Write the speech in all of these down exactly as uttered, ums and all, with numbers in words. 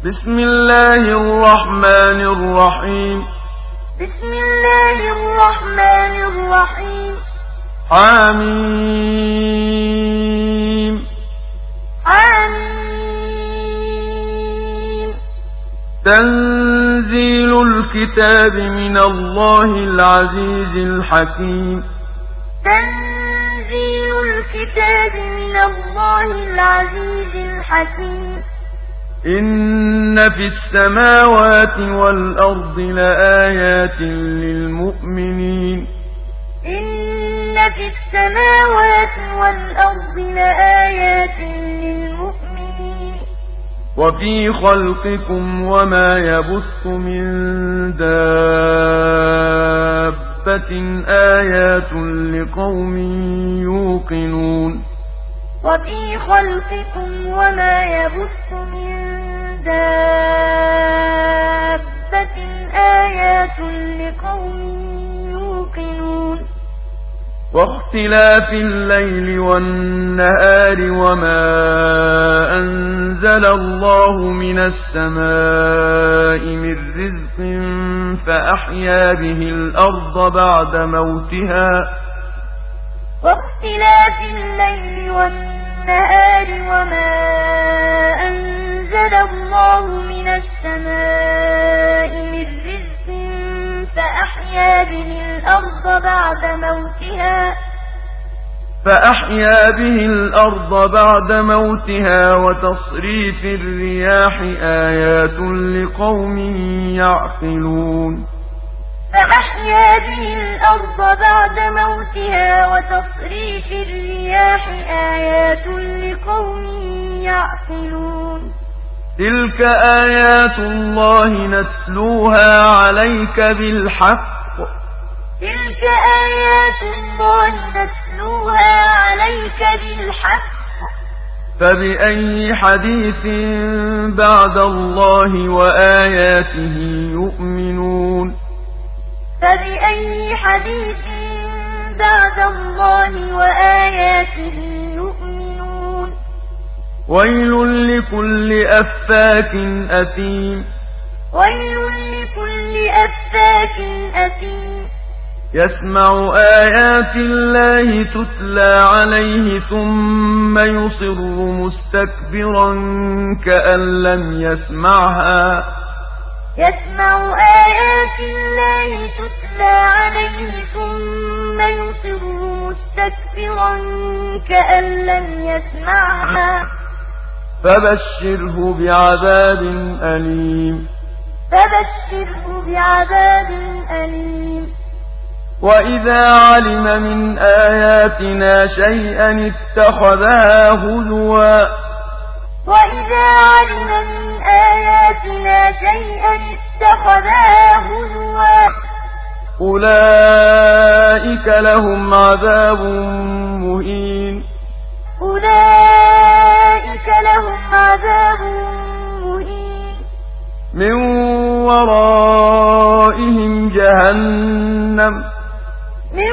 بسم الله الرحمن الرحيم بسم الله الرحمن الرحيم حميم حميم تنزيل الكتاب من الله العزيز الحكيم تنزيل الكتاب من الله العزيز الحكيم إن في السماوات والأرض لآيات للمؤمنين إن في السماوات والأرض لآيات للمؤمنين وفي خلقكم وما يبث من دابة آيات لقوم يوقنون وفي خلقكم وما يبث من دابة آيات لقوم يوقنون واختلاف الليل والنهار وما أنزل الله من السماء من رزق فأحيا به الأرض بعد موتها واختلاف الليل والنهار وما أنزل الله من السماء من رزق فأحيا به الأرض بعد موتها فأحيا به الأرض بعد موتها وتصريف الرياح آيات لقوم يعقلون فأحيا به الأرض بعد موتها وتصريف الرياح آيات لقوم يعقلون تلك آيات الله نتلوها عليك بالحق تلك آيات الله نتلوها عليك بالحق فبأي حديث بعد الله وآياته يؤمنون فبأي حديث بعد الله وآياته يؤمنون ويل لكل أفاك أثيم ويل لكل أفاك أثيم يسمع آيات الله تتلى عليه ثم يصر مستكبرا كأن لم يسمعها يسمع آيات الله تتلى عليه ثم يصر مستكبرا كأن لم يسمعها فبشره بعذاب أليم فبشره بعذاب أليم وإذا علم من آياتنا شيئا اتخذها هزوا وإذا علم من آياتنا شيئا اتخذها هزوا أولئك لهم عذاب مهين أولئك لهم عذاب مهين من ورائهم جهنم من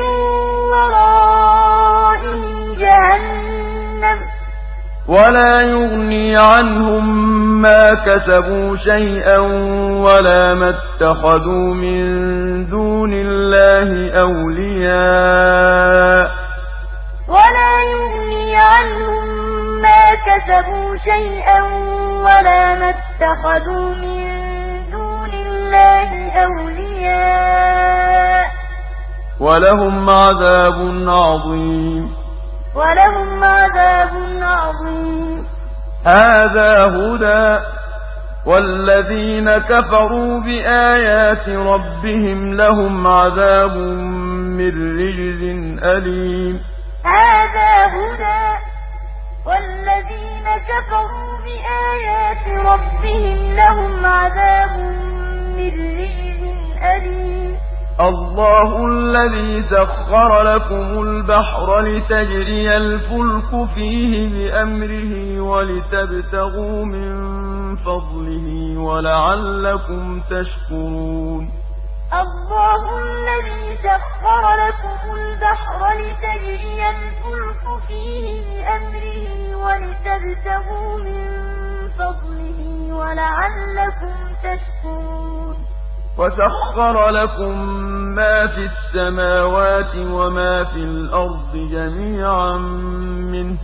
ورائهم جهنم ولا يغني عنهم ما كسبوا شيئا ولا ما اتخذوا من دون الله أولياء ولا يغني عنهم ما كسبوا شيئا ولا ما اتخذوا من دون الله أولياء ولهم عذاب عظيم ولهم عذاب عظيم هذا هدى والذين كفروا بآيات ربهم لهم عذاب من رجز أليم هذا هدى والذين كفروا بآيات ربهم لهم عذاب من رجز أليم الله الذي سخر لكم البحر لتجري الفلك فيه بأمره ولتبتغوا من فضله ولعلكم تشكرون الله الذي سخر لكم البحر لتجري الفلك فيه بأمره ولتبتغوا من فضله ولعلكم تشكرون وسخر لكم ما في السماوات وما في الأرض جميعا منه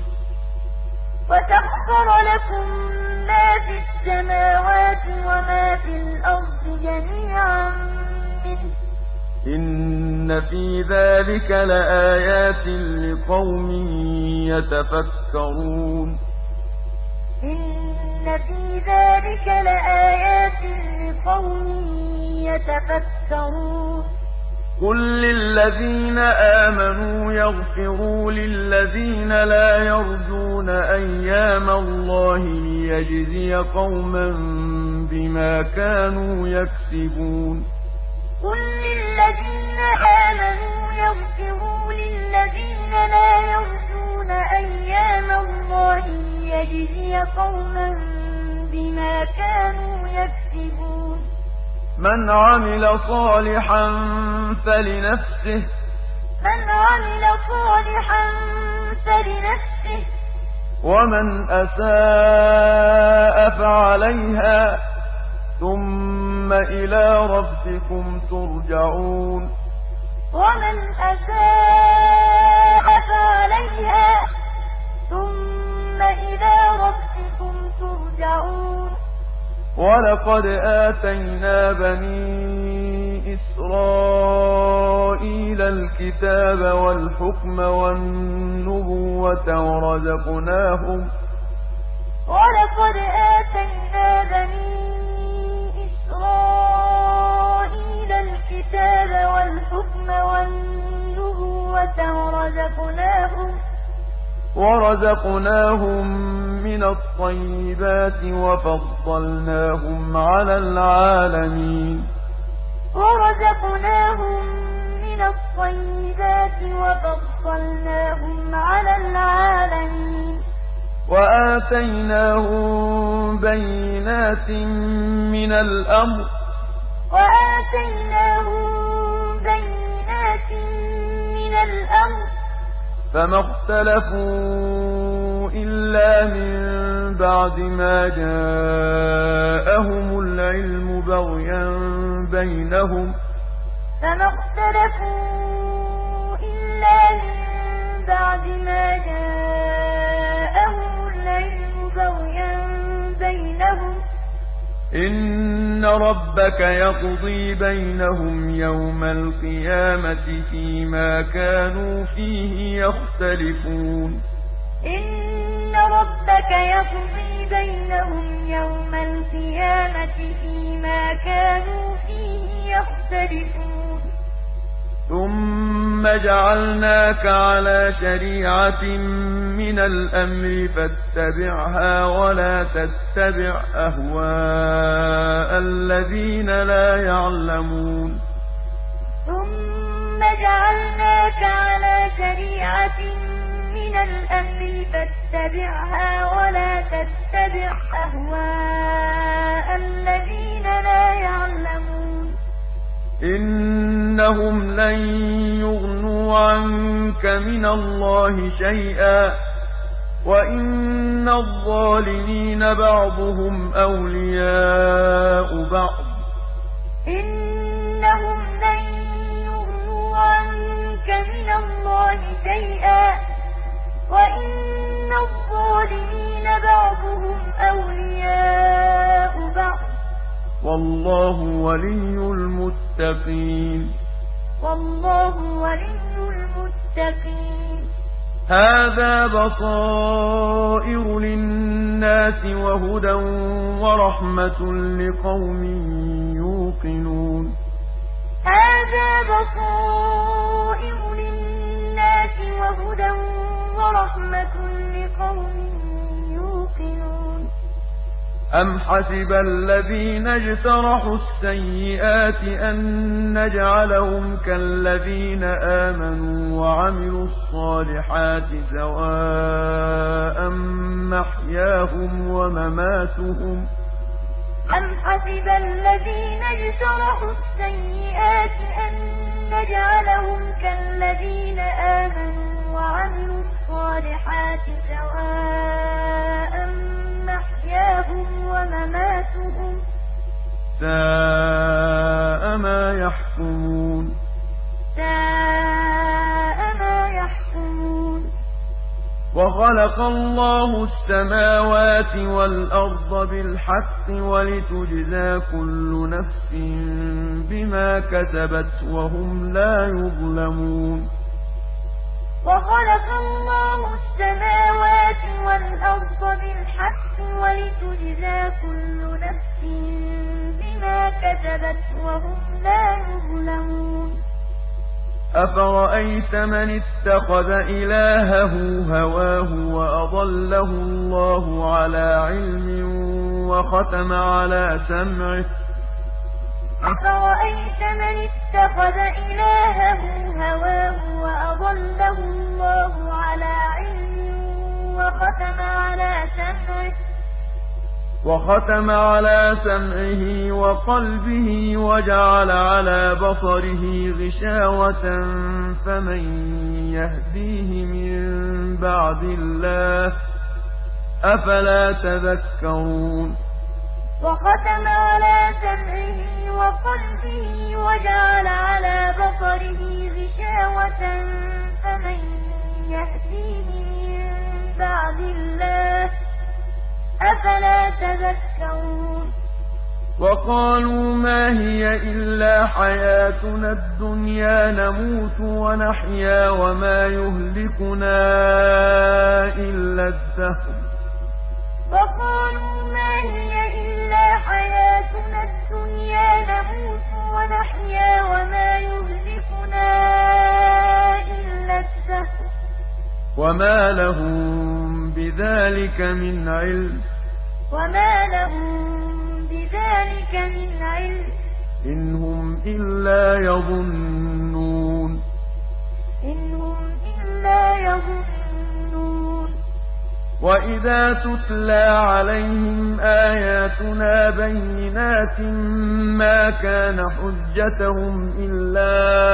وسخر لكم ما في السماوات وما في الأرض جميعا منه إن في ذلك لآيات لقوم يتفكرون إن في ذلك لآيات لقوم يتفكرون قل للذين آمنوا يغفروا للذين لا يرجون أيام الله ليجزي قوما بما كانوا يكسبون قل للذين آمنوا يغفروا للذين لا يرجون أيام الله ليجزي قوما بما كانوا يكسبون من عمل صالحا فلنفسه من عمل صالحا فلنفسه ومن أساء فعليها ثم إلى ربكم ترجعون ومن أساء فعليها ثم إلى ربكم ترجعون ولقد آتينا بني إسرائيل الكتاب والحكم والنبوة ورزقناهم ولقد آتينا بني إسرائيل الكتاب والحكم والنبوة ورزقناهم ورزقناهم من الطيبات وفضلناهم على العالمين ورزقناهم من الطيبات وفضلناهم على العالمين وآتيناهم بينات من الأمر وآتيناهم بينات من الأمر فما اختلفوا إلا من بعد ما جاءهم العلم بغيا بينهم فما اختلفوا إلا من بعد ما جاءهم العلم بغيا بينهم إن ربك يقضي بينهم يوم القيامة فيما كانوا فيه يختلفون إن ربك يقضي بينهم يوم القيامة فيما كانوا فيه يختلفون ثم جعلناك على شريعة من الأمر فاتبعها ولا تتبع أهواء الذين لا يعلمون ثم جعلناك على شريعة من الأمر فاتبعها ولا تتبع أهواء الذين لا يعلمون إنهم لن يغنوا عنك من الله شيئا وإن الظالمين بعضهم أولياء بعض إنهم لن يغنوا عنك من الله شيئا وإن الظالمين بعضهم أولياء بعض والله ولي المتقين والله ولي المتقين هذا بصائر للناس وهدى ورحمة لقوم يوقنون هذا بصائر للناس وهدى ورحمة لقوم يوقنون أم حسب الذين اجترحوا السيئات أن نجعلهم كالذين آمنوا وعملوا الصالحات سواء محياهم ومماتهم أم حسب الذين اجترحوا السيئات أن نجعلهم كالذين آمنوا وعملوا الصالحات سواء محياهم ومماتهم ساء ما يحكمون ساء ما يحكمون وخلق الله السماوات والأرض بالحق ولتجزى كل نفس بما كسبت وهم لا يظلمون وخلق الله السماوات والأرض بالحق ولتجزى كل نفس بما كسبت وهم لا يظلمون أفرأيت من اتخذ إلهه هواه وأضله الله على علم وختم على سمعه أفرأيت من اتخذ إلهه هواه وأضله الله على علم وختم على سمعه وختم على سمعه وقلبه وجعل على بصره غشاوة فمن يهديه من بعد الله أفلا تذكرون وختم على سمعه وقلبه وجعل على بصره غشاوة فمن يهديه من بعد الله أفلا تذكرون وقالوا ما هي إلا حياتنا الدنيا نموت ونحيا وما يهلكنا إلا الدهر وقالوا ما هي إلا حياتنا الدنيا نموت ونحيا وما يهلكنا إلا الدهر وما لهم بذلك من علم وما لهم بذلك من علم إن هم إلا يظنون إن هم إلا يظنون وإذا تتلى عليهم آياتنا بينات ما كان حجتهم إلا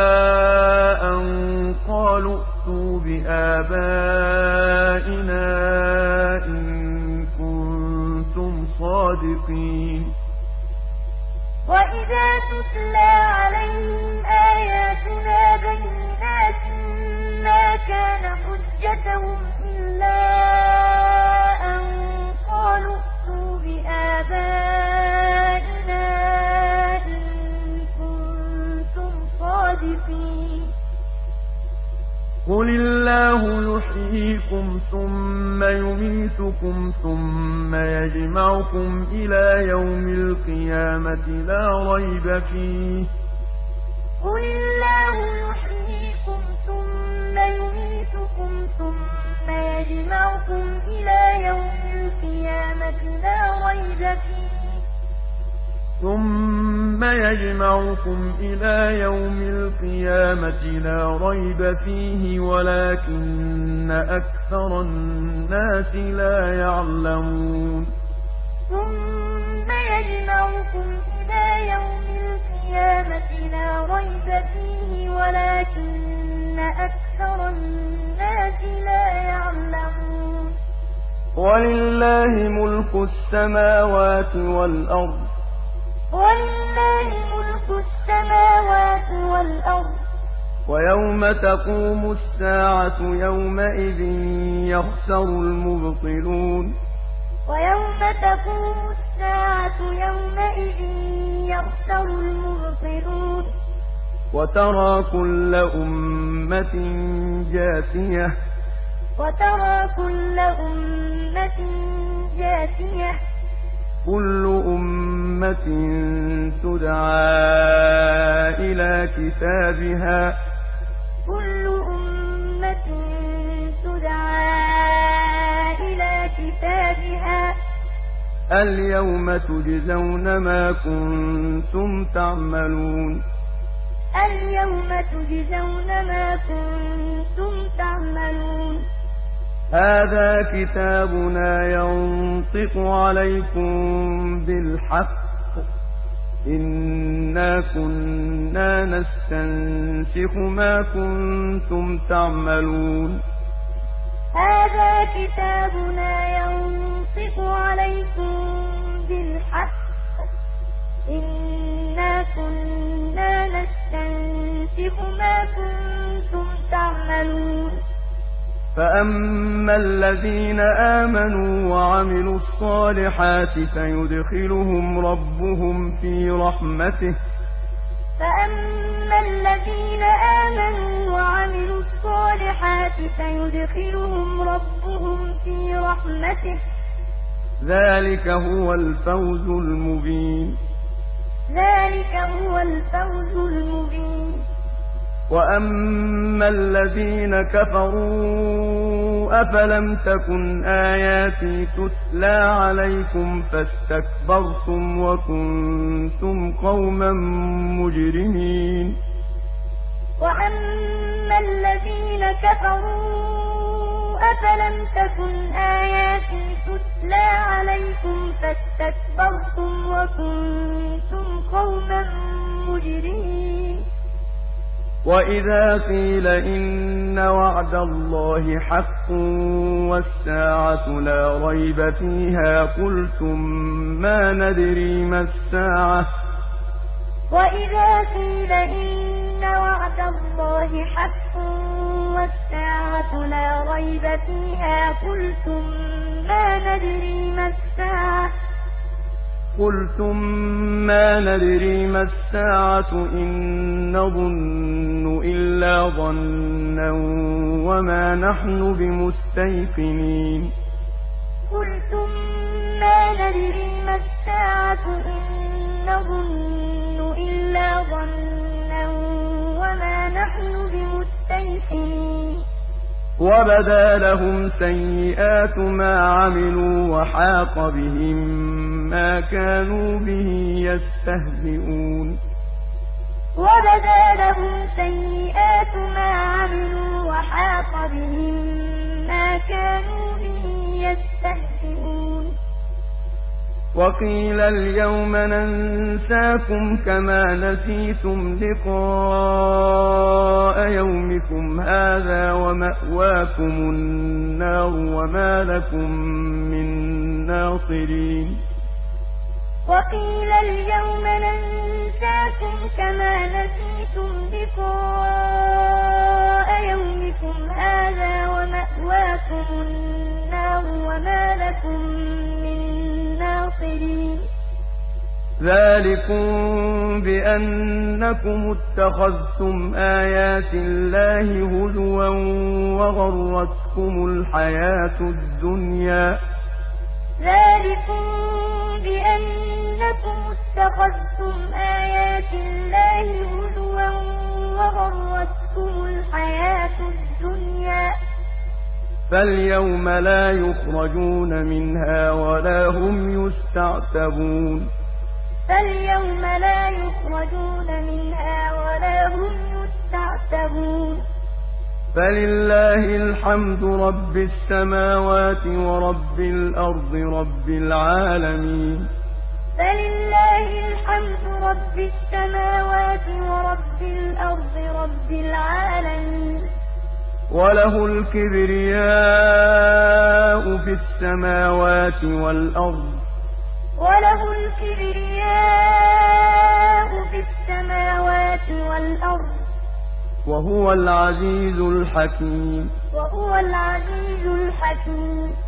أن قالوا ائتوا بآبائنا إن كنتم صادقين وإذا تتلى عليهم آياتنا بينات ما كان حجتهم إلا أن قالوا ائتوا بآبائنا إن كنتم صادقين قل الله يحييكم ثم يميتكم ثم يجمعكم إلى يوم القيامة لا ريب فيه قل الله يحييكم ثم يميتكم ثم يجمعكم إلى يوم القيامة لا ريب فيه ثم يجمعكم إلى يوم القيامة لا ريب فيه ولكن أكثر الناس لا يعلمون ثم يجمعكم إلى يوم القيامة لا ريب فيه ولكن أكثر الناس لا يعلمون ولله ملك السماوات والأرض ولله ملك السماوات والأرض ويوم تقوم الساعة يومئذ يخسر المبطلون ويوم تقوم الساعة يومئذ يخسر المبطلون وترى كل أمة جاثية وترى كل أمة جاثية كل أمة تدعى إلى كتابها كل أمة تدعى إلى كتابها اليوم تجزون ما كنتم تعملون اليوم تجزون ما كنتم تعملون هذا كتابنا ينطق عليكم بالحق إنا كنا نستنسخ ما كنتم تعملون هذا كتابنا ينطق عليكم بالحق إنا كنا نستنسخ ما كنتم تعملون فأما الذين آمنوا وعملوا الصالحات فيدخلهم ربهم في رحمته فأما الذين آمنوا وعملوا الصالحات فيدخلهم ربهم في رحمته ذلك هو الفوز المبين ذلك هو الفوز المبين وأما الذين كفروا أفلم تكن آياتي تتلى عليكم فاستكبرتم وكنتم قوما مجرمين وأما الذين كفروا أفلم تكن آياتي تتلى عليكم فاستكبرتم وكنتم قوما مجرمين وإذا قيل إن وعد الله حق والساعة لا ريب فيها قلتم ما ندري ما الساعة وإذا قيل إن وعد الله حق والساعة لا ريب فيها قلتم ما ندري ما الساعة قلتم ما ندري ما الساعة إن نظن إلا ظنا وما نحن بمستيقنين قلتم ما ندري ما الساعة إن نظن إلا ظنا وما نحن بمستيقنين وبدا لهم سيئات ما عملوا وحاق بهم ما كانوا به يستهزئون وبدا لهم سيئات ما عملوا وحاق بهم ما كانوا به يستهزئون وقيل اليوم ننساكم كما نسيتم لقاء يومكم هذا ومأواكم النار وما لكم من ناصرين وقيل اليوم ننساكم كما نسيتم لقاء يومكم هذا ومأواكم النار وما لكم من ناصرين ذلكم بأنكم اتخذتم آيات الله هزوا وغرتكم الحياة الدنيا ذلكم بأنكم اتخذتم آيات الله هزوا وغرتكم الحياة الدنيا فاليوم لا يخرجون منها ولا هم يستعتبون فاليوم لا يخرجون منها ولا هم يستعتبون فلله الحمد رب السماوات ورب الأرض رب العالمين فلله الحمد رب السماوات ورب الأرض رب العالمين وله الكبرياء في السماوات والأرض وله الكبرياء في السماوات والأرض وهو العزيز الحكيم وهو العزيز الحكيم